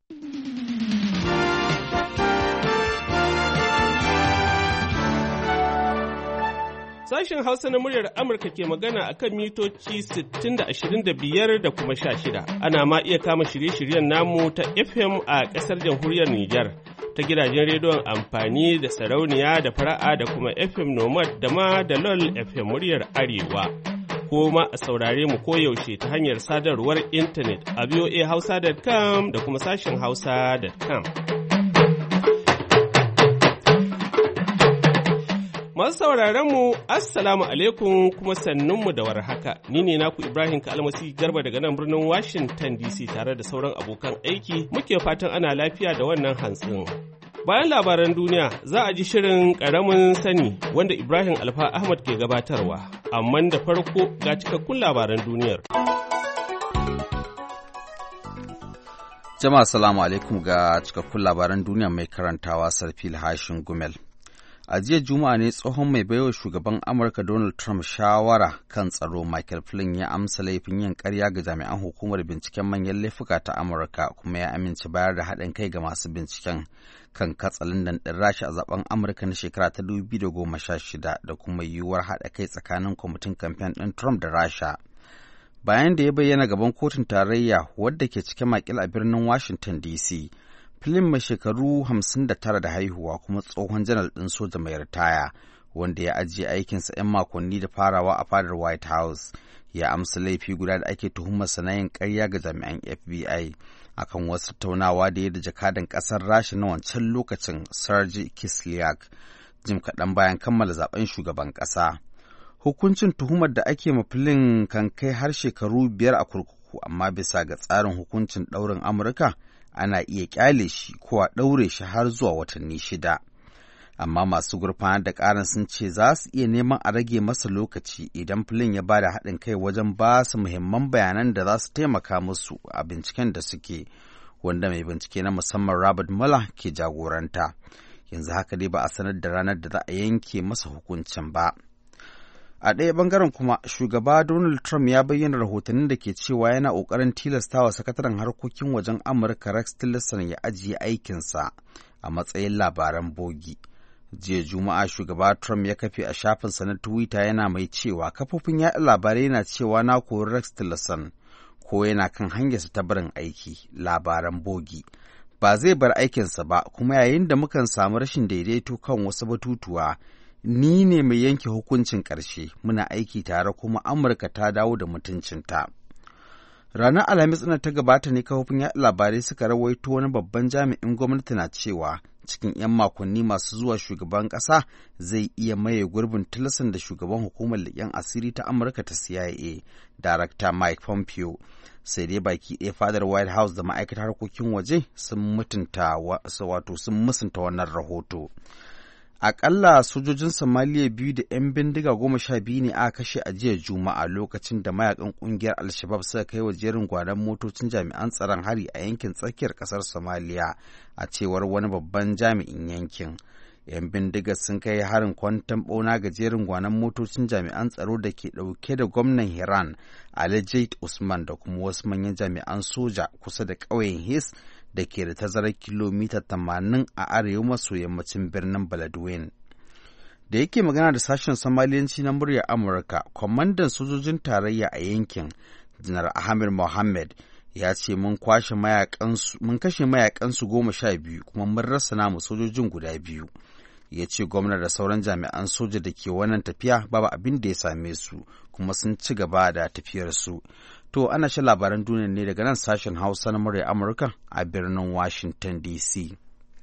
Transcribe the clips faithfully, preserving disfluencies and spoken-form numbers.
Sashen Hausa na muryar Amurka ke magana a kan mitoci sittin da ashirin da biyar da kuma sha shida. Ana ma iya kama shirye-shiryen namu ta F M a ƙasar jamhuriyar Nijar, ta gidajen rediyon amfani da sarauniya da fara'a da kuma F M Nomad da ma da LOL F M muryar Arewa. Ko ma a saurare mu koyaushe ta hanyar sadarwar intanet a v o a hausa dot com da kuma sashen hausa dot com. Masu sauraron mu assalamu alaikum kuma sannunmu da warhaka. Ni ne naku Ibrahim Kalmasi Garba daga nan birnin Washington D C tare da sauran abokan aiki muke fatan ana lafiya da wannan hantsin. Bayan labaran duniya za a ji shirin ƙaramin sani wanda Ibrahim Alfa Ahmad ke gabatarwa, amma da farko ga cikakkun labaran duniyar. Jama'a salamu alaikum ga cikakkun labaran duniya mai karantawa Sarfil Hashin Gumel. A jiya Juma'a ne tsohon mai baiwa shugaban Amurka Donald Trump shawara kan tsaro Michael Flynn ya amsa laifin yin ƙarya ga jami'an hukumar binciken manyan laifuka ta Amurka kuma ya amince bayar da haɗin kai ga masu binciken kan katsalandan ɗin Rasha a zaben Amurka na shekara ta dubu biyu da goma sha shida da kuma yiwuwar haɗa kai tsakanin kwamitin kamfen ɗin Trump da Rasha. Bayan da ya bayyana gaban kotun tarayya wadda ke cike makil a birnin Washington D C, Flynn mai shekaru hamsin da tara da haihuwa kuma tsohon janar ɗin soja mai ritaya wanda ya ajiye aikinsa 'yan makonni da farawa a fadar White House ya amsa laifi guda da ake tuhumarsa na yin ƙarya ga jami'an F B I akan wasu tattaunawa da ya da jakadan ƙasar Rasha na wancan lokacin Sergei Kislyak jim kaɗan bayan kammala zaben shugaban ƙasa. Hukuncin tuhumar da ake ma Flynn kan kai har shekaru biyar a kurkuku amma bisa ga tsarin hukuncin ɗaurin Amurka ana iya ƙyale shi ko a ɗaure shi har zuwa watanni shida. Amma masu gurfanar da ƙarin sun ce za su iya neman a rage masa lokaci idan Flynn ya ba da haɗin kai wajen ba su muhimman bayanan da za su taimaka musu a binciken da suke, wanda mai bincike na musamman Robert Mueller ke jagoranta. Yanzu haka dai ba a sanar da ranar da za a yanke masa hukuncin ba. A ɗaya ɓangaren kuma, shugaba Donald Trump ya bayyana rahotannin da ke cewa yana ƙoƙarin tilastawa sakataren harkokin wajen Amurka Rex Tillerson ya ajiye aikinsa a matsayin labaran bogi. Jiya Juma'a shugaba Trump ya kafe a shafinsa na Twitter yana mai cewa kafofin yaɗa labarai na cewa na kori Rex Tillerson ko yana kan hanyarsa ta barin aiki, labaran bogi. Ba zai bar aikinsa ba kuma yayin da mukan samu rashin daidaito kan wasu batutuwa, ni ne mai yanke hukuncin ƙarshe, muna aiki tare kuma Amurka ta dawo da mutuncinta. Ranar Alhamis ɗin ta gabata ne kafofin yaɗa labarai suka rawaito wani babban jami'in gwamnati na cewa cikin 'yan makonni masu zuwa shugaban ƙasa zai iya maye gurbin Tillerson da shugaban hukumar leƙen asiri ta Amurka ta C I A, Darakta Mike Pompeo. Sai dai baki ɗaya fadar White House da ma'aikatar harkokin waje sun mutunta wato sun musunta wannan rahoto. Aƙalla sojojin Somaliya biyu da 'yan bindiga goma sha biyu ne aka kashe a jiya Juma'a lokacin da mayakan ƙungiyar Al-Shabab suka kai wa jerin gwanon motocin jami'an tsaron hari a yankin tsakiyar ƙasar Somaliya, a cewar wani babban jami'in yankin. 'Yan bindigar sun kai harin kwanton ɓauna ga jerin gwanon motocin jami'an tsaro da ke ɗauke da gwamnan Hiran Ali Jait Usman da kuma wasu manyan jami'an soja kusa da ƙauyen His da ke da tazarar kilomita tamanin a arewa maso yammacin birnin Beledweyne. Da yake magana da sashen Somaliyanci na muryar Amurka, kwamandan sojojin tarayya a yankin, Janar Ahmed Mohammed, ya ce mun kashe mayakansu goma sha biyu kuma mun rasa namu sojojin guda biyu. Ya ce gwamna da sauran jami'an soja da ke wannan tafiya babu abin da ya same su kuma sun ci gaba da tafiyarsu. To ana shi labaran duniya ne daga nan sashen Hausa na murya Amurka a birnin Washington D C.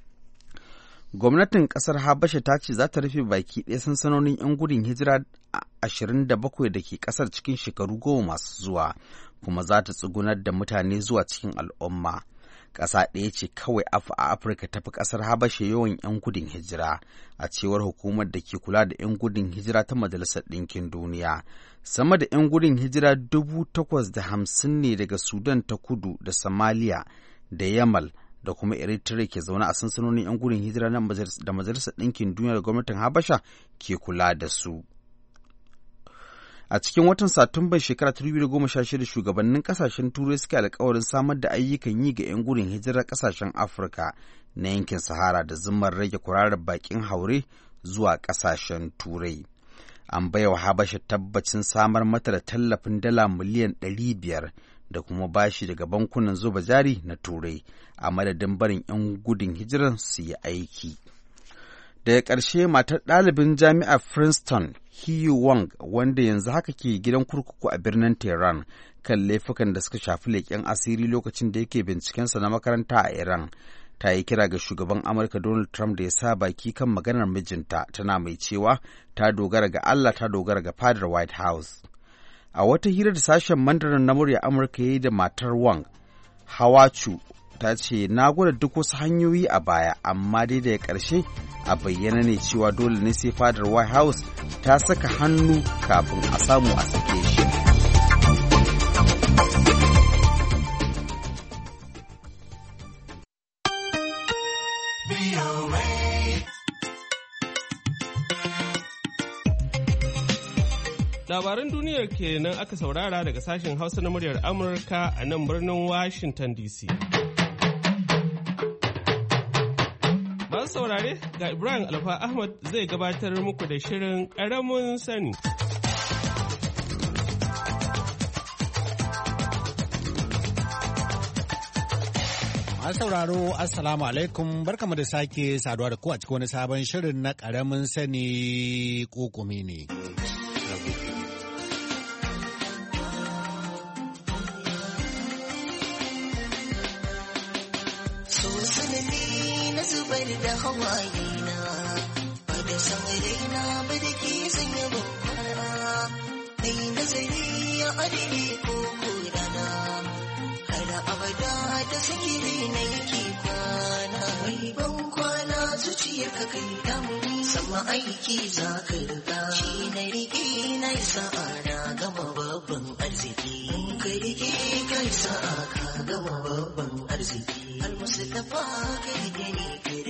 Gwamnatin ƙasar Habasha ta ce za ta rufe baki ɗaya sansanonin 'yan gudun hijira ashirin da bakwai da ke ƙasar cikin shekaru goma masu zuwa, kuma za ta tsugunar da mutane zuwa cikin al'umma. Ƙasa ɗaya ce kawai a Afirka tafi ƙasar Habasha yawan 'yan gudun hijira, a cewar hukumar da ke kula da 'yan gudun hijira ta Majalisar Ɗinkin Duniya. Sama da 'yan gudun hijira dubu takwas da hamsin ne daga Sudan ta kudu da Somalia da Yamal da kuma Eritrea ke zaune a sansanonin 'yan gudun hijira da Majalisar Ɗinkin Duniya da gwamnatin Habasha ke kula da su. A cikin watan Satumban shekara ta dubu biyu da goma sha shida shugabannin kasashen Turai suka alkawarin samar da ayyukan yi ga 'yan gudun hijirar kasashen Afirka na yankin Sahara da zimmar rage kwararar bakin haure zuwa kasashen Turai. An baiwa Habasha tabbacin samar mata da tallafin dala miliyan ɗari biyar da kuma bashi daga bankunan zuba jari na Turai a madadin barin 'yan gudun hijirar su yi aiki. Daga ƙarshe matar ɗalibin jami'ar Princeton, Hiyu Wang, wanda yanzu haka ke gidan kurkuku a birnin Tehran kan laifukan da suka shafi leƙen asiri lokacin da yake bincikensa na makaranta a Iran, ta yi kira ga shugaban Amurka Donald Trump da ya sa baki kan maganar mijinta, tana mai cewa ta dogara ga Allah, ta dogara ga fadar White House. A wata hira da sashen Mandarin na murya Amurka ya yi da matar Wang, Hawachu ta ce, na gwada duk wasu hanyoyi a baya, amma dai daga ƙarshe a bayyana ne cewa dole ne sai fadar White House ta saka hannu kafin a samu a sake shi. Labaran duniyar kenan aka saurara daga sashen Hausa na muryar Amurka a nan birnin Washington D C. Masu saurare ga Ibrahim Alfa Ahmad zai gabatar muku da shirin ƙaramin sani. Masu sauraro, Assalamu alaikum, barkamu da sake saduwa da ku a cikin wani sabon shirin na ƙaramin sani ƙoƙumi ne. Zubar da hawaye na ba da san raina ba da ke sanya babbana mai nazari ya arewa ko korana har abada da sikiri na yake kwana mai ban kwana zuciyar ka kai damuni sama aiki za ka riga shi na rike na sa'a na gama babban arziki ka rike kai sa'a ka gama babban arziki almustafa kai gani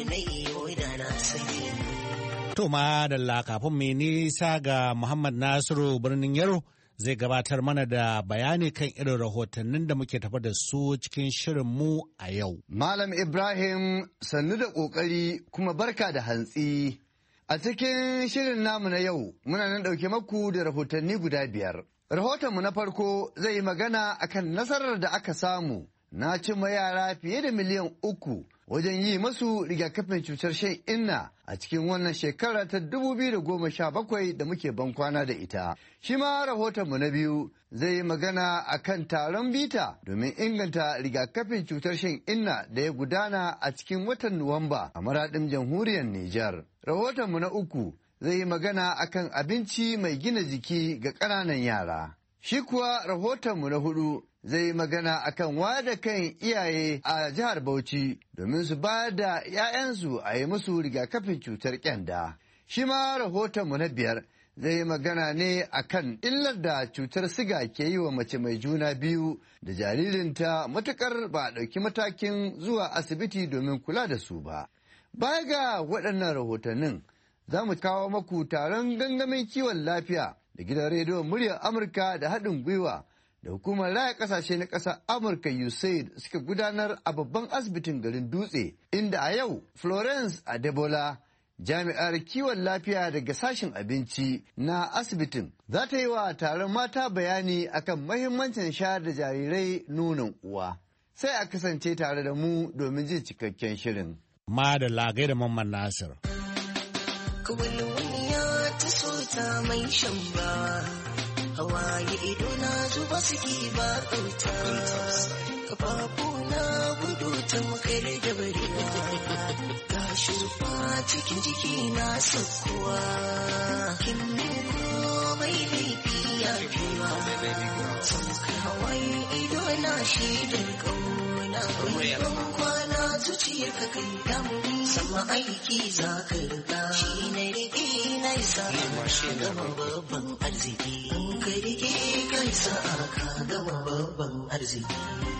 To madalla kafin mai nisa ga Muhammad Nasiru birnin Yaro zai gabatar mana da bayani kan irin rahotannin da muke tafa da su cikin shirin mu a yau. Malam Ibrahim sannu da ƙoƙari kuma barka da hantsi. A cikin shirin namu na yau muna nan ɗauke maku da rahotanni guda biyar. Rahotonmu na farko zai yi magana akan nasarar da aka samu na cimma yara fiye da miliyan uku wajen yi masu rigakafin cutar shan inna a cikin wannan shekara ta dubu biyu da goma sha bakwai da muke bankwana da ita. Shi ma rahotonmu na biyu zai yi magana a kan taron bita domin inganta rigakafin cutar shan inna da ya gudana a cikin watan Nuwamba a maraɗin jamhuriyar Nijar. Rahotonmu na uku zai yi magana a kan abinci mai gina jiki ga ƙananan yara. Shi kuwa rahotonmu na hudu zai magana akan wada kan iyaye a jihar Bauchi domin su ba da 'ya'yansu a yi musu rigakafin cutar kyanda. Shi ma rahotonmu na biyar zai magana ne akan illar da cutar siga ke yi wa mace mai juna biyu da jaririnta matukar ba a ɗauki matakin zuwa asibiti domin kula da su ba. Baya ga waɗannan rahotannin za mu kawo maku taron gangamin kiwon lafiya da gidan rediyon muryar Amurka da haɗin gwiwa da hukumar raya kasashe na ƙasar Amurka U S A I D suka gudanar a babban asibitin garin Dutse, inda a yau Florence Adebola, jami'ar kiwon lafiya daga sashen abinci na asibitin, za ta yi wa taron mata bayani akan mahimmancin shayar da jarirai nonon uwa. Sai a kasance tare da mu domin jin cikakken shirin. Ma da lagai da Mamman Nasir. ta so ta mai shan ba. Hawaye ido na zuba suke ba kauta, kafafu na gudu ta makar da barewa, ga shurfa cikin jiki na sakkuwa, kin nuna mai laifi ya fiwa, saukar hawaye ido na shaidar kauna, mai ban kwana zuciyar ka kai damuni, sama aiki za ka riga, shi na rike na isa gama babban arziki. Ka rike kansa ka gama babban arziki.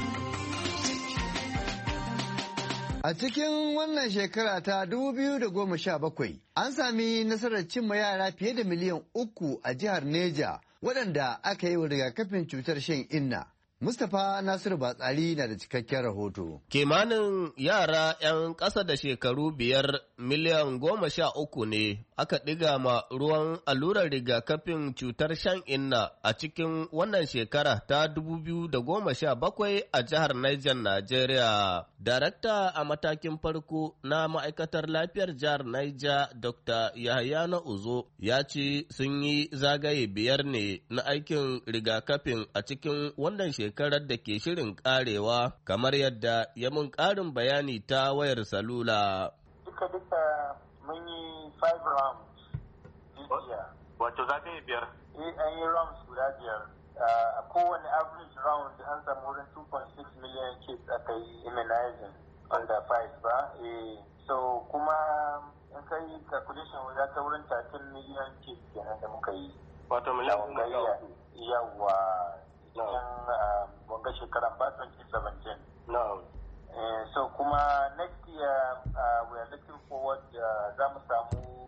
A cikin wannan shekara ta dubu biyu da goma sha bakwai, an sami nasarar cimma yara fiye da miliyan uku a jihar Neja waɗanda aka yi wa rigakafin cutar shan inna. Mustapha Nasiru Batsari na da cikakken rahoto. Kimanin yara 'yan ƙasa da shekaru biyar miliyan goma sha uku ne aka ɗiga ma ruwan allurar rigakafin cutar shan inna a cikin wannan shekara ta dubu biyu da goma sha bakwai a jihar Niger, Najeriya. Darakta a matakin farko na ma'aikatar lafiyar jihar Niger, Doctor Yahaya na Uzo, ya ce sun yi zagaye biyar ne na aikin rigakafin a cikin wannan shekara. shekarar da ke shirin karewa kamar yadda ya mun karin bayani ta wayar salula. Duka duka mun yi five rounds this year. Wato zagaye biyar? Eh, an yi rounds guda biyar. A kowane average round an samu wurin two point six million kids aka yi immunizing under five ba. Eh, so kuma in ka yi calculation ya ta wurin thirteen million kids kenan da muka yi. Wato miliyan goma sha uku. Yawwa. cikin wanga shekaran ba twenty seventeen. No. Uh, so kuma next year uh, we are looking forward za mu samu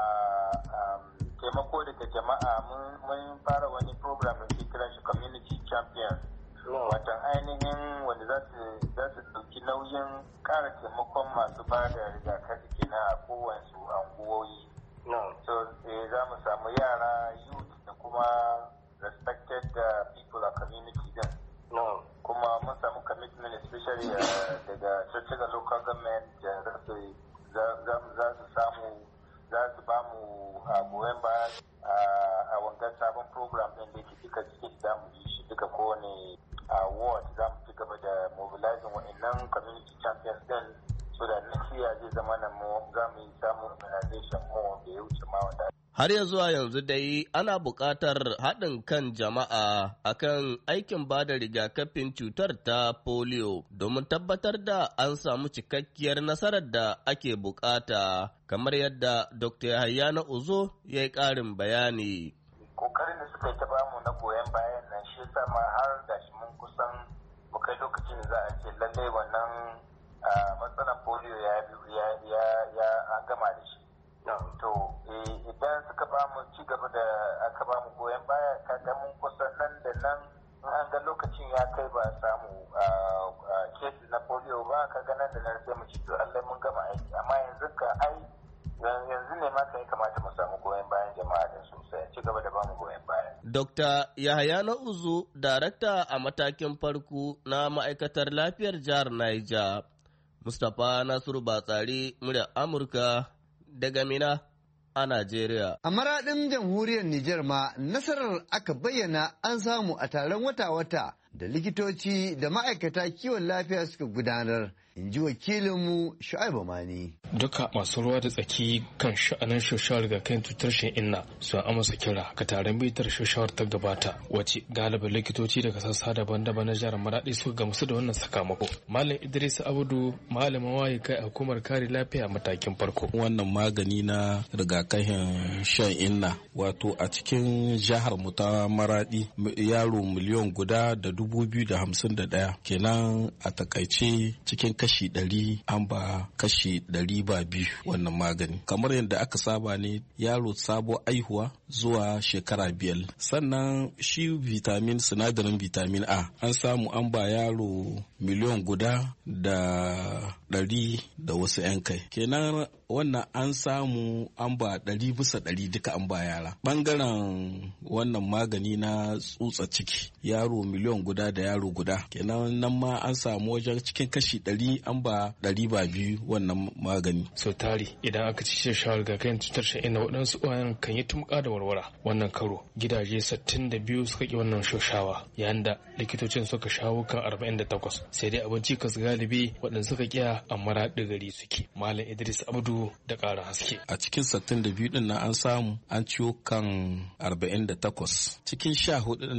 taimako daga jama'a mun fara wani program da ke kiran shi community champions. Watan ainihin wanda za su ɗauki nauyin ƙara taimakon masu ba da rigakafi kenan a kowace anguwoyi. So za mu samu yara youth da kuma respected uh, people a community din. No. Kuma mun samu commitment especially daga Churchill local government za su samu za su ba mu goyon baya a wangan sabon program din da yake duka state za mu yi shi duka kowane ward za mu ci gaba da mobilizing wa'annan community champions din so da next year zai zama na mu za mu yi samun organization mu da ya wuce ma wanda. Har ya zuwa yanzu dai ana buƙatar haɗin kan jama'a akan aikin ba da rigakafin cutar ta polio domin tabbatar da an samu cikakkiyar nasarar da ake buƙata, kamar yadda Doctor Yahaya na Uzo ya yi ƙarin bayani. Kokarin da suka yi ta bamu na goyon bayan nan shi yasa ma har gashi mun kusan mu kai lokacin da za a ce lallai wannan matsalar polio ya an gama da shi. To idan suka ba mu ci gaba da aka ba mu goyon baya kaga mun kusa nan da nan an ga lokacin ya kai ba samu kesi na polio ba kaga nan da nan sai mu ci to Allah mun gama aiki amma yanzu ka ai yanzu ne ma kai kamata mu samu goyon bayan jama'a da sosai ci gaba da ba mu goyon baya. Dokta Yahaya na Uzu, darakta a matakin farko na ma'aikatar lafiyar jihar Niger. Mustapha Nasiru Batsari, muryar Amurka daga Mina a Najeriya. A maraɗin jamhuriyar Nijar ma nasarar aka bayyana an samu a taron wata-wata da likitoci da ma'aikata kiwon lafiya suka gudanar, in ji wakilinmu Shu'aibu Mani. Duka masu ruwa da tsaki kan sha'anin shoshawar rigakafin cutar shan inna sun amsa kira ga taron bitar shoshawar ta gabata, wacce galibin likitoci daga sassa daban-daban na jihar Maradi suka gamsu da wannan sakamako. Malam Idris Abudu, malamin waye kai a hukumar kare lafiya matakin farko. Wannan magani na rigakafin shan inna, wato a cikin jihar mu ta Maradi yaro miliyan guda da dubu biyu da hamsin da ɗaya, kenan a takaice cikin kashi ɗari an ba kashi ɗari ba biyu wannan magani. Kamar yadda aka saba ne yaro sabo aihuwa zuwa shekara biyar. Sannan shi vitamin, sinadarin vitamin A an samu an ba yaro miliyan guda da ɗari da wasu 'yan kai. Kenan wannan an samu an ba ɗari bisa ɗari duka an ba yara. Ɓangaren wannan magani na tsutsa ciki yaro miliyan guda da yaro guda. Kenan nan ma an samu wajen cikin kashi ɗari an ba ɗari ba biyu wannan magani. So tari idan aka ci shawar ga kayan cutar sha'ina waɗansu ƙwayan kan yi tumƙa da warwara. Wannan karo gidaje sittin da biyu suka ƙi wannan shoshawa yayin da likitocin suka shawo kan arba'in da takwas. Sai dai abinci kasu galibi waɗanda suka ƙiya amma raɗi gari suke. Malam Idris Abdu da ƙara haske. A cikin sittin da biyu ɗin nan an samu an ciwo kan arba'in da takwas. Cikin sha hudu ɗin nan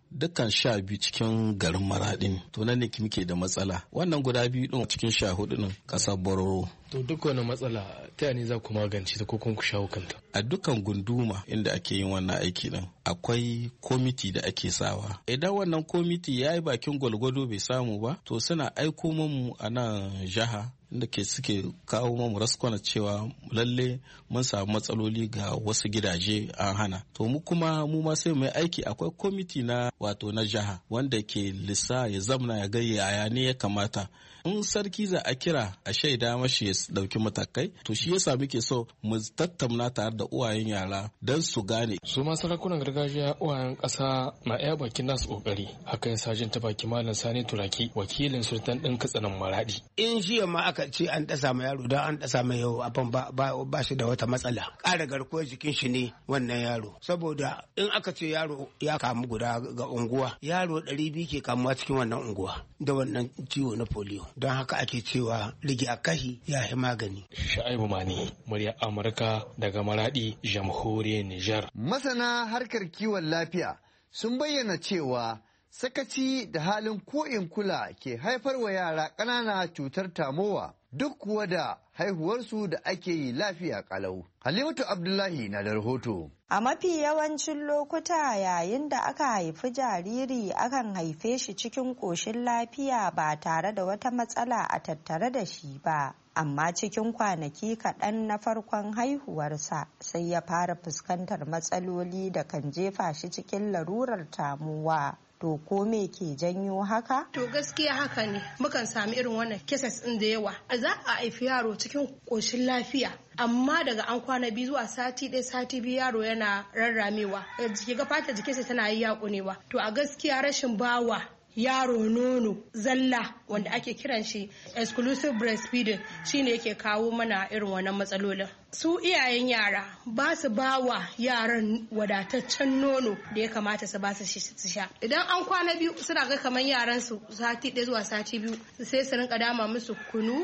dukkan sha biyu cikin garin Maraɗi ne. To nan ne muke da matsala. Wannan guda biyu ɗin cikin sha hudu ɗin ƙasar Bororo. To duk wani matsala ta ne za ku magance ta ko kun ku shawo kanta? A dukkan gunduma inda ake yin wannan aiki din akwai komiti da ake sawa. Idan wannan komiti ya yi bakin gwalgwado bai samu ba, to suna aiko mu a nan jiha inda ke suke kawo mu raskwana cewa lalle mun samu matsaloli ga wasu gidaje an hana. To mu kuma mu ma sai mu yi aiki, akwai komiti na wato na jiha wanda ke lissa ya zamna ya ga yaya ne ya kamata. In sarki za a kira a shaida mashi ya dauki matakai, to shi yasa muke so mu tattauna tare da uwayen yara don su gane. Su ma sarakunan gargajiya uwayen ƙasa na iya bakin nasu kokari. Haka yasa jin ta baki Malam Sani Turaki, wakilin sultan ɗin Katsinan Maradi. In jiya ma aka ce an dasa ma yaro don an dasa mai yau abin ba ba shi da wata matsala. Ƙara garkuwar jikin shi ne wannan yaro. Saboda in aka ce yaro ya kamu guda ga unguwa, yaro ɗari biyu ke kamuwa cikin wannan unguwa da wannan ciwo na polio. Don haka ake cewa rigakafi ya yi magani. Sha'ibu Mani, muryar Amurka daga Maradi, jamhuriyar Nijar. Masana harkar kiwon lafiya sun bayyana cewa sakaci da halin ko'in kula ke haifar wa yara ƙanana cutar tamowa duk kuwa da haihuwarsu da ake yi lafiya ƙalau. Halimatu Abdullahi na da rahoto. A mafi yawancin lokuta yayin da aka haifi jariri akan haife shi cikin ƙoshin lafiya ba tare da wata matsala a tattare da shi ba. Amma cikin kwanaki kaɗan na farkon haihuwarsa sai ya fara fuskantar matsaloli da kan jefa shi cikin larurar tamuwa. To ko me ke janyo haka? To gaskiya haka ne, mukan sami irin wannan cases ɗin da yawa. Za a haifi yaro cikin ƙoshin lafiya, amma daga an kwana biyu zuwa sati ɗaya sati biyu yaro yana rarramewa, jiki ga fata jikinsa tana yi yaƙunewa. To a gaskiya rashin bawa yaro nono zalla wanda ake kiran shi exclusive breastfeeding shine yake kawo mana irin wannan matsalolin. Su iyayen yara ba su ba wa yaran wadataccen nono da ya kamata su ba su sha. Idan an kwana biyu suna ga kamar yaran su sati ɗaya zuwa sati biyu sai su rinka dama musu kunu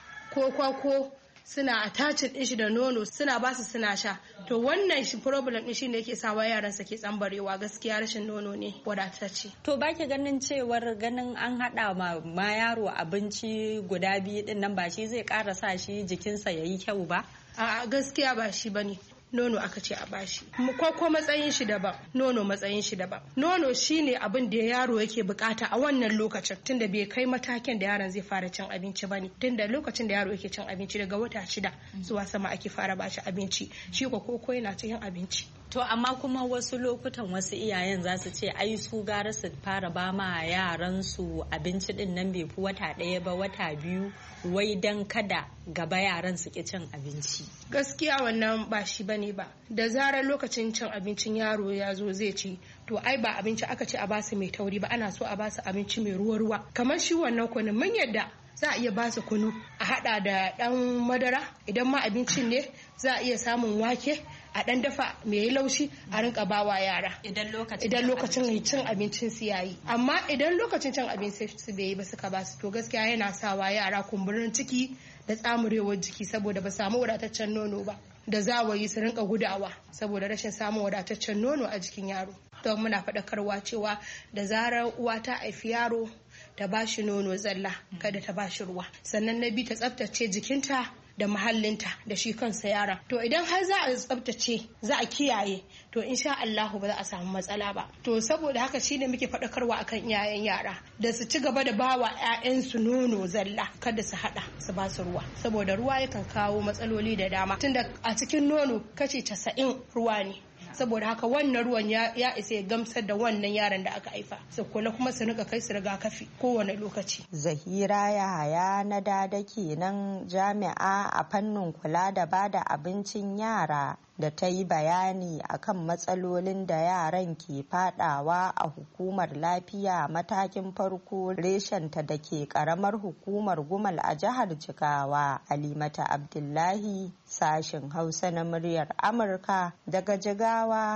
ko kwako, suna attachin din shi da nono suna ba su suna sha. To wannan shi problem din shine yake sawa yaran sa ke tsambarewa, gaskiya rashin nono ne wadatacce. To baki ganin cewar ganin an hada ma, ma yaro abinci guda biyu din nan ba shi zai ƙara sa shi jikinsa yayi kyau ba? A gaskiya ba shi bane. Nono aka ce a bashi, ko matsayin shi daban, nono matsayin shi daban. Nono shine abin da yaro yake bukata a wannan lokacin, tunda bai kai matakin da yaron zai fara cin abinci bane. Tunda lokacin da yaro yake cin abinci daga wata shida zuwa sama ake fara bashi abinci, shi ko koko yana cikin abinci. To amma kuma wasu lokutan wasu iyayen za su ce ai su gara su fara ba ma yaran su abinci din nan bai fi wata ɗaya ba wata biyu, wai dan kada gaba yaran su ki cin abinci. Gaskiya wannan ba shi bane ba. Da zarar lokacin cin abincin yaro ya zo zai ci, to ai ba abinci aka ce a basu mai tauri ba, ana so a basu abinci mai ruwa-ruwa. Kamar shi wannan kunun mun yadda za a iya basu kunu a hada da dan madara, idan ma abincin ne za a iya samun wake a dan dafa mai laushi a rinka bawa yara idan lokacin cin abincin su yayi. Amma idan lokacin cin abincin su bai yi ba suka basu, to gaskiya yana sawa yara kumburin ciki da tsamurewar jiki saboda ba samu wadataccen nono ba, da zawayi su rinka gudawa saboda rashin samun wadataccen nono a jikin yaro. Don muna faɗakarwa cewa da zarar uwa ta haifi yaro ta bashi nono zalla, kada ta bashi ruwa. Sannan na biyu ta tsaftace jikinta da mahallinta da shi kansa yara. To idan har za a tsaftace, za a kiyaye, to insha Allah ba za a samu matsala ba. To saboda haka shine muke faɗakarwa akan iyayen yara da su ci gaba da bawa ƴaƴansu nono zalla, kada su hada su ba su ruwa, saboda ruwa yakan kawo matsaloli da dama. Tunda a cikin nono kashi casa'in ruwa ne. Saboda haka wannan ruwan ya isa ya gamsar da wannan yaron da aka haifa, su kula kuma su rika kai su rigakafi kowane lokaci. Zahira Yahaya na dada kenan, jami'a a fannin kula da bada abincin yara, da ta yi bayani akan matsalolin da yaran ke fadawa a hukumar lafiya matakin farko reshenta da ke karamar hukumar Gumal a jihar Jigawa. Halimata Abdullahi, sashin Hausa na muryar Amurka daga Jigawa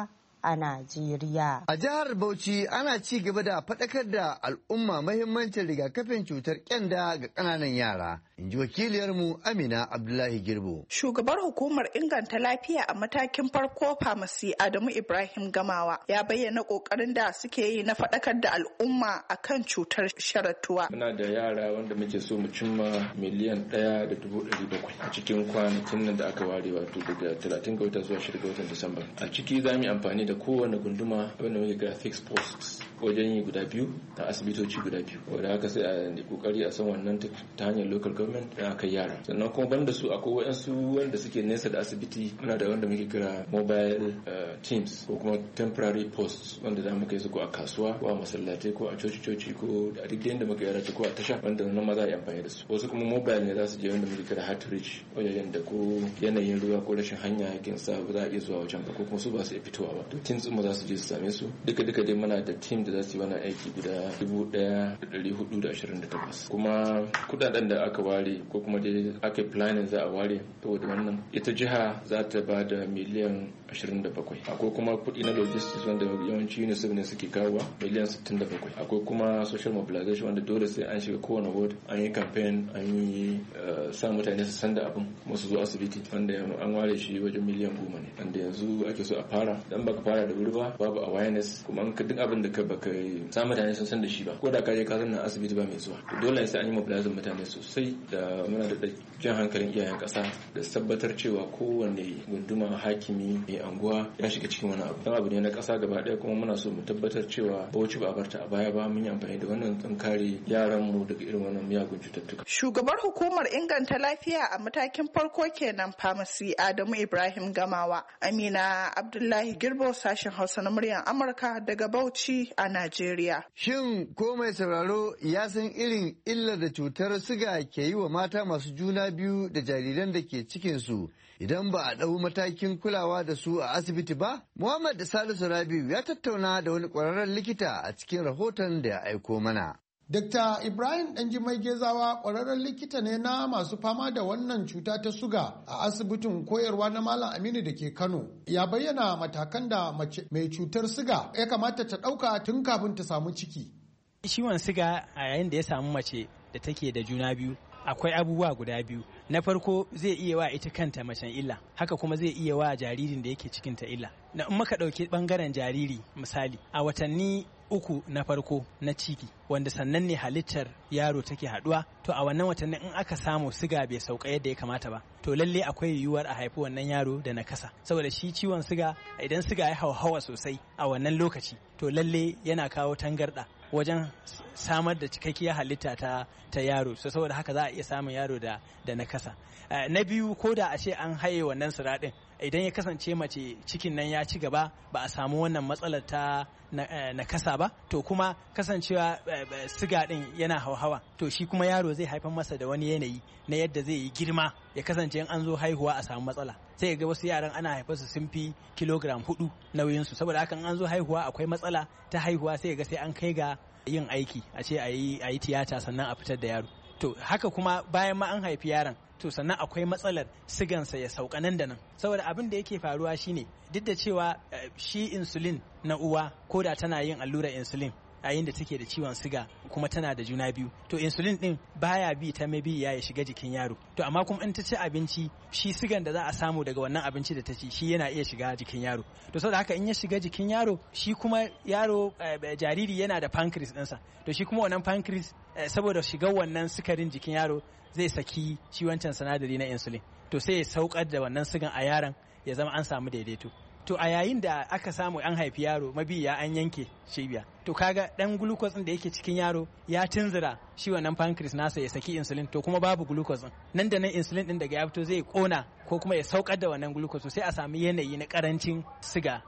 a Najeriya. A jihar Bauchi ana ci gaba da faɗakar da al'umma mahimmancin rigakafin cutar kyanda ga ƙananan yara. In ji wakiliyarmu Amina Abdullahi Girbo. Shugabar hukumar inganta lafiya a matakin farko famasi Adamu Ibrahim Gamawa ya bayyana ƙoƙarin da suke yi na faɗakar da al'umma akan cutar sharatuwa. Muna da yara wanda muke so mu cimma miliyan ɗaya da dubu ɗari bakwai a cikin kwanakin nan da aka ware, wato daga talatin ga wata zuwa shida ga watan Disamba. A ciki za mu yi amfani da kowane gunduma wanda muke ga fixed posts wajen yi guda biyu a asibitoci guda biyu, wanda haka sai a kokari a san wannan ta hanyar local government da aka yara. Sannan kuma banda su akwai wayansu wanda suke nesa da asibiti, muna da wanda muke kira mobile uh, teams ko kuma temporary posts wanda za mu kai su ko a kasuwa ko a masallatai ko a coci-coci ko a duk inda muka yara ko a tasha, wanda nan ma za a yi amfani da su. Wasu kuma mobile ne za su je wanda muke kira hard reach, wajen da ko yanayin ruwa ko rashin hanya yakin sa ba za a iya zuwa wajen ba, ko kuma su ba su iya fitowa ba. To teams mu za su je su same su. Duka duka dai muna da team da za su yi wannan aiki guda dubu ɗaya da ɗari hudu da ashirin da takwas. Kuma kudaden da aka ware ko kuma dai aka planning za a ware saboda wannan, ita jiha za ta ba da miliyan ashirin da bakwai. Akwai kuma kuɗi na logistics wanda yawanci UNICEF ne suke kawo miliyan sittin da bakwai. Akwai kuma social mobilization wanda dole sai an shiga kowane ward, an yi campaign, an yi sa mutane su san da abin kuma su zo asibiti, wanda an ware shi wajen miliyan goma ne, wanda yanzu ake so a fara. Dan baka fara da wuri ba, babu awareness, kuma an ka duk abin da ka baka sa mutane sun san da shi ba, ko da ka je ka san na asibiti ba mai zuwa. To dole sai an yi mobilizing mutane sosai, da muna da jan hankalin iyayen kasa da tabbatar cewa kowanne gunduma, hakimi, mai anguwa ya shiga cikin wani abu. Dan abu ne na kasa gaba daya, kuma muna so mu tabbatar cewa Bauchi ba a barta a baya ba, mun yi amfani da wannan don kare yaran mu daga irin wannan miyagun cututtuka. Shugabar hukumar inganta lafiya a matakin farko kenan famasi Adamu Ibrahim Gamawa. Amina Abdullahi Girbo, sashen Hausa na muryar Amurka daga Bauchi a Najeriya. Shin ko mai sauraro ya san irin illar da cutar siga ke yi wa mata masu juna biyu da jariran da ke cikinsu idan ba a ɗau matakin kulawa da su a asibiti ba? Muhammad Salisu Rabiu ya tattauna da wani ƙwararren likita a cikin rahoton da ya aiko mana. Dokta Ibrahim Ɗanjimai Gezawa ƙwararren likita ne na masu fama da wannan cuta ta suga a asibitin koyarwa na Malam Aminu da ke Kano. Ya bayyana matakan da mace mai cutar siga ya kamata ta ɗauka tun kafin ta samu ciki. Ciwon siga a yayin da ya samu mace da take da juna biyu, akwai abubuwa guda biyu. Na farko zai iya wa ita kanta macen illa, haka kuma zai iya wa jaririn da yake cikinta illa. Na in muka ɗauki ɓangaren jariri misali, a watanni uku na farko na ciki wanda sannan ne halittar yaro take haduwa, to a wannan watannin in aka samu siga bai sauka yadda ya kamata ba, to lalle akwai yiwuwar a haifi wannan yaro da nakasa. Saboda shi ciwon siga, idan siga ya hauhawa sosai a wannan lokaci, to lalle yana kawo tangarda wajen samar da cikakkiyar halitta ta ta yaro, so saboda haka za a iya samun yaro da da nakasa. Uh, na biyu, ko da a ce an haye wannan siraɗin, idan ya kasance mace cikin nan ya ci gaba ba a samu wannan matsalar ta nakasa ba, to kuma kasancewa uh, siga din yana hauhawa, to shi kuma yaro zai haifar masa da wani yanayi na yadda zai yi girma, ya kasance in an zo haihuwa a samu matsala. Sai ga wasu yaran ana haifar su sun fi kilogram hudu nauyinsu, saboda haka an zo haihuwa akwai matsala ta haihuwa, sai ga sai an kai ga yin aiki, a ce a yi tiyata sannan a fitar da yaro. To haka kuma bayan ma an haifi yaron, to sannan akwai matsalar sigansa ya sauka nan da nan, saboda abin da yake faruwa shine duk da cewa shi insulin na uwa, ko da tana yin allurar insulin yayin da take da ciwon siga kuma tana da juna biyu, to insulin din baya bi ta mabi ya shiga jikin yaro, to amma kuma in ta ci abinci, shi sigan da za a samu daga wannan abinci da ta ci shi yana iya shiga jikin yaro. To saboda haka in ya shiga jikin yaro, shi kuma yaro jariri yana da pancreas ɗinsa, to shi kuma wannan pancreas saboda shigar wannan sukarin jikin yaro zai saki shi wancan sinadari na insulin, to sai ya saukar da wannan sigan a yaron, ya zama an samu daidaito. To a yayin da aka samu an haifi yaro mabiya an yanke cibiya, to kaga dan glucose din da yake cikin yaro ya tunzura shi wannan pancreas nasa ya saki insulin, to kuma babu glucose din, nan da nan insulin din daga ya fito zai kona ko kuma ya saukar da wannan glucose, sai a samu yanayi na karancin siga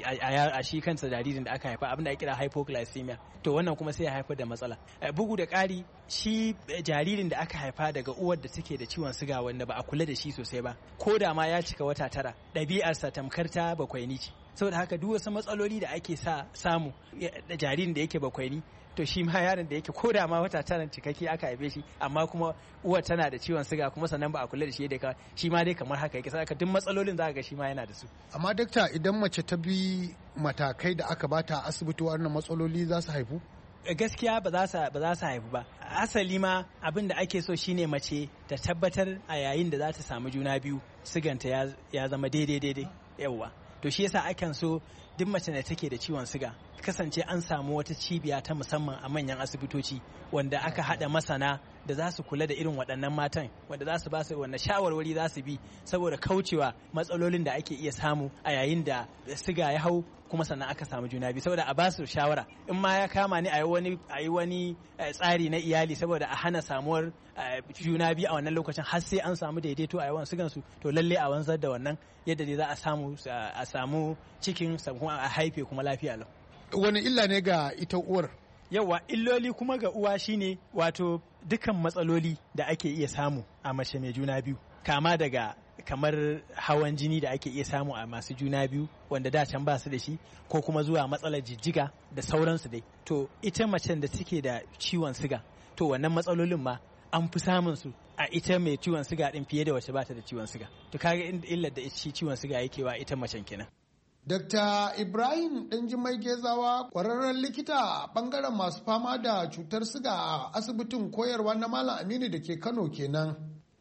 a shi kansa jaririn da aka haifa, abin da ake kira hypoglycemia, to wannan kuma sai ya haifar da matsala. Bugu da ƙari, shi jaririn da aka haifa daga uwar da take da ciwon siga wanda ba a kula da shi sosai ba, ko da ma ya cika wata tara, ɗabi'arsa tamkar ta bakwaini ce. Saboda haka duk wasu matsaloli da ake sa samu da jaririn da yake bakwaini, to shi ma yaron da yake ko da ma wata tara cikakke aka haife shi, amma kuma uwar tana da ciwon siga kuma sannan ba a kula da shi da shi ma dai kamar haka yake, saka duk matsalolin za ga shi ma yana da su. Amma dakta, idan mace ta bi matakai da aka bata a asibiti wannan matsaloli za su haifu? Gaskiya ba za su haifu ba. Asali ma abin da ake so shine mace ta tabbatar a yayin da za ta samu juna biyu siganta ya zama daidai daidai yawwa. To shi yasa akan so duk mace da take da ciwon siga kasance an samu wata cibiya ta musamman a manyan asibitoci wanda aka hada masana da za su kula da irin waɗannan matan, wanda za su ba su wanda shawarwari za su bi saboda kaucewa matsalolin da ake iya samu a yayin da siga ya hau kuma sannan aka samu juna biyu, saboda a ba su shawara in ma ya kama ni a yi wani tsari na iyali saboda a hana samuwar juna biyu a wannan lokacin har sai an samu daidaito a yawan sigan su, to lalle a wanzar da wannan yadda dai za a samu a samu cikin kuma a haife kuma lafiya lau. Wani illa ne ga ita uwar? Yawa, illoli kuma ga uwa shine wato dukan matsaloli da ake iya samu a mace mai juna biyu, kama daga kamar hawan jini da ake iya samu a masu juna biyu wanda da can ba su da shi, ko kuma zuwa matsalar jijjiga da sauransu dai. To ita macen da take da ciwon siga, to wannan matsalolin ma an fi samun su a ita mai ciwon siga din fiye da wacce ba ta da ciwon siga. To kaga illar da shi ciwon siga yake wa ita macen kenan. Dokta Ibrahim Ɗanjimai Gezawa, ƙwararren likita a ɓangaren masu fama da cutar siga a asibitin koyarwa na Malam Aminu da ke Kano kenan.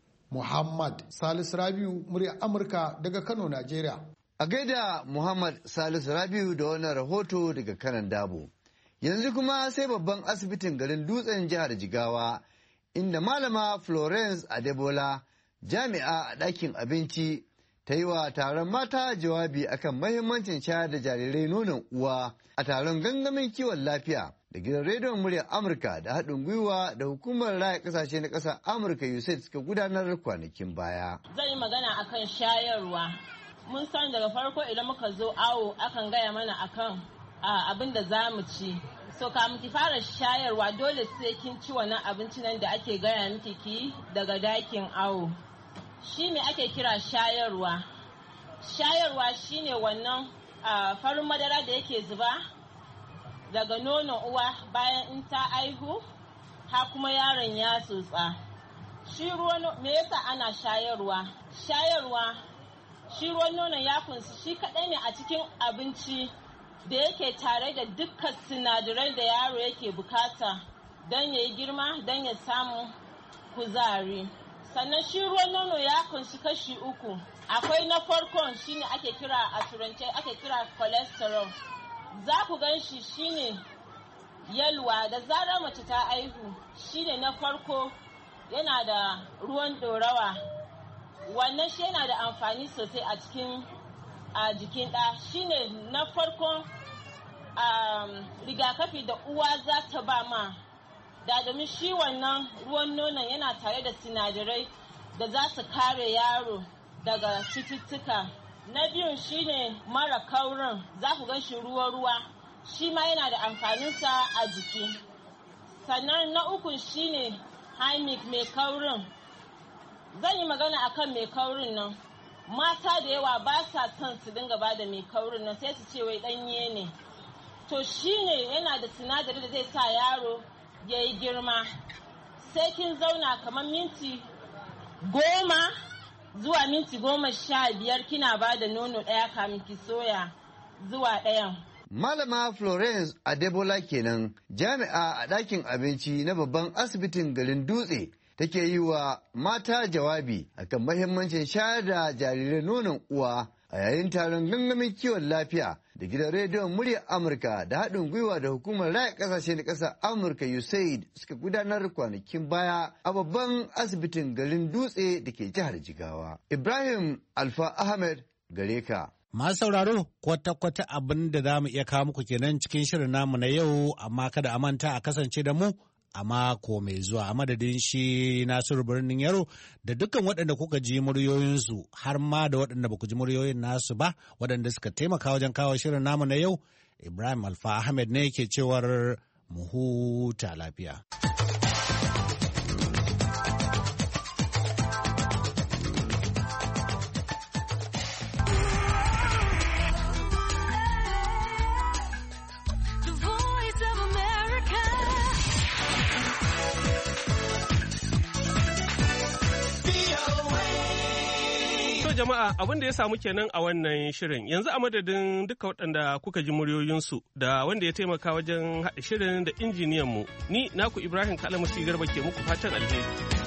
Muhammad Salisu Rabiu, murya Amurka daga Kano, Najeriya. A gaida Muhammad Salisu Rabiu da wannan rahoto daga Kanan Dabo. Yanzu kuma sai babban asibitin garin Dutsen jihar Jigawa, inda Malama Florence Adebola, jami'a a ɗakin abinci, ta yi wa taron mata jawabi akan mahimmancin shayar da jarirai nonon uwa a taron gangamin kiwon lafiya da gidan rediyon muryar Amurka da haɗin gwiwa da hukumar raya ƙasashe na ƙasar Amurka U S A I D suka gudanar kwanakin baya. Zan yi magana akan shayarwa. Mun san daga farko idan muka zo awo akan gaya mana akan abin da za mu ci. So kamun ki fara shayarwa dole sai kin ci wannan abincin nan da ake gaya miki ki daga dakin awo. Shi ne ake kira shayarwa. Shayarwa shi ne wannan farin madara da yake zuba daga nonon uwa bayan in ta aihu ha kuma yaron ya tsotsa. Shi ruwan me yasa ana shayarwa? Shayarwa shi ruwan nonon ya kunshi shi kaɗai ne a cikin abinci da yake tare da dukkan sinadarai da yaro yake bukata don ya yi girma, don ya samu kuzari. Sannan shi ruwan nono ya kunshi kashi uku. Akwai na farkon shine ake kira a turance ake kira cholesterol. Za ku gan shi shine yalwa da zarar mace ta aihu, shine na farko, yana da ruwan dorawa. Wannan shi yana da amfani sosai a cikin a jikin ɗa. Shine na farkon um, rigakafi da uwa za ta ba ma da domin shi wannan ruwan nonon yana tare da sinadarai da za su kare yaro daga cututtuka. Na biyun shine mara kaurin, za ku gan shi ruwa-ruwa, shi ma yana da amfaninsa a jiki. Sannan na ukun shine high milk mai kaurin. Zan yi magana akan mai kaurin nan. Mata da yawa ba sa son su dinga ba da mai kaurin nan, sai su ce wai ɗanye ne. To shine yana da sinadari da zai sa yaro ya yi girma. Sai kin zauna kamar minti goma zuwa minti goma sha biyar kina ba da nono ɗaya kamin ki soya zuwa ɗayan. Malama Florence Adebola kenan, jami'a a ɗakin abinci na babban asibitin garin Dutse, take yi wa mata jawabi akan mahimmancin shayar da jarirai nonon uwa a yayin taron gangamin kiwon lafiya da gidan rediyon muryar Amurka da haɗin gwiwa da hukumar raya ƙasashe na ƙasar Amurka U S A I D suka gudanar kwanakin baya a babban asibitin garin Dutse da ke jihar Jigawa. Ibrahim Alfa Ahmed gare ka. Masu sauraro kwata-kwata abin da za mu iya kawo muku kenan cikin shirin namu na yau, amma kada a manta a kasance da mu a mako mai zuwa. A madadin shi Nasiru Birnin Yaro da dukkan waɗanda kuka ji muryoyinsu, har ma da waɗanda ba ku ji muryoyin nasu ba, waɗanda suka taimaka wajen kawo shirin namu na yau, Ibrahim Alfa Ahmed ne ke cewar mu huta lafiya. jama'a abin da ya samu kenan a wannan shirin yanzu a madadin duka waɗanda kuka ji muryoyinsu da wanda ya taimaka wajen haɗa shirin da injiniyanmu ni naku Ibrahim Kalamusi Garba ke muku fatan alheri.